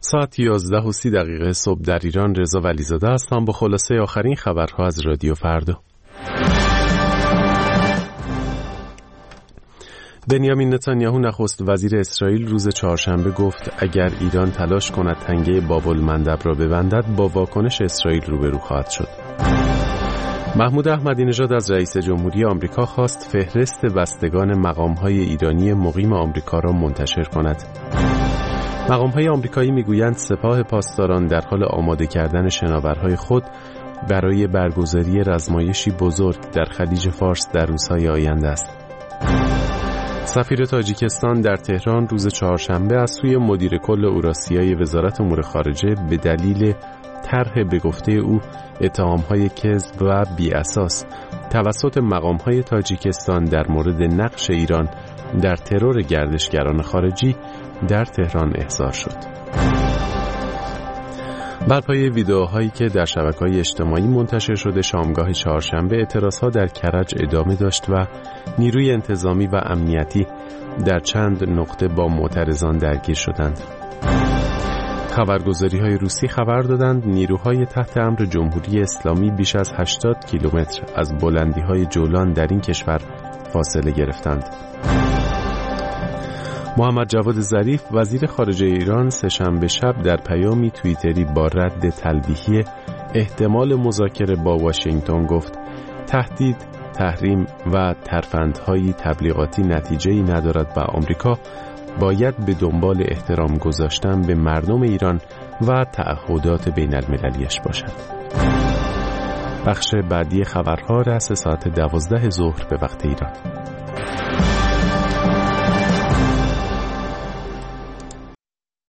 ساعت 11:30 صبح در ایران. رضا ولیزاده هستم با خلاصه آخرین خبرها از رادیو فردا. بنیامین نتانیاهو نخست وزیر اسرائیل روز چهارشنبه گفت اگر ایران تلاش کند تنگه باب المندب را ببندد با واکنش اسرائیل روبرو خواهد شد. محمود احمدی نژاد از رئیس جمهوری آمریکا خواست فهرست بستگان مقام‌های ایرانی مقیم آمریکا را منتشر کند. مقام‌های آمریکایی می‌گویند سپاه پاسداران در حال آماده کردن شناورهای خود برای برگزاری رزمایشی بزرگ در خلیج فارس در روزهای آینده است. سفیر تاجیکستان در تهران روز چهارشنبه از سوی مدیر کل اوراسیای وزارت امور خارجه به دلیل طرح به گفته او اتهام‌های کذب و بی‌اساس توسط مقام‌های تاجیکستان در مورد نقش ایران در ترور گردشگران خارجی در تهران احضار شد. بر پایه ویدئوهایی که در شبکه‌های اجتماعی منتشر شده شامگاه چهارشنبه اعتراضها در کرج ادامه داشت و نیروی انتظامی و امنیتی در چند نقطه با معترضان درگیر شدند. خبرگزاری‌های روسی خبر دادند نیروهای تحت امر جمهوری اسلامی بیش از 80 کیلومتر از بلندی‌های جولان در این کشور فاصله گرفتند. محمد جواد ظریف وزیر خارجه ایران سه‌شنبه شب در پیامی توییتری با رد تلویحی احتمال مذاکره با واشنگتن گفت تهدید، تحریم و ترفندهای تبلیغاتی نتیجه‌ای ندارد و آمریکا باید به دنبال احترام گذاشتن به مردم ایران و تعهدات بین المللیش باشد. بخش بعدی خبرها رأس ساعت 12 ظهر به وقت ایران.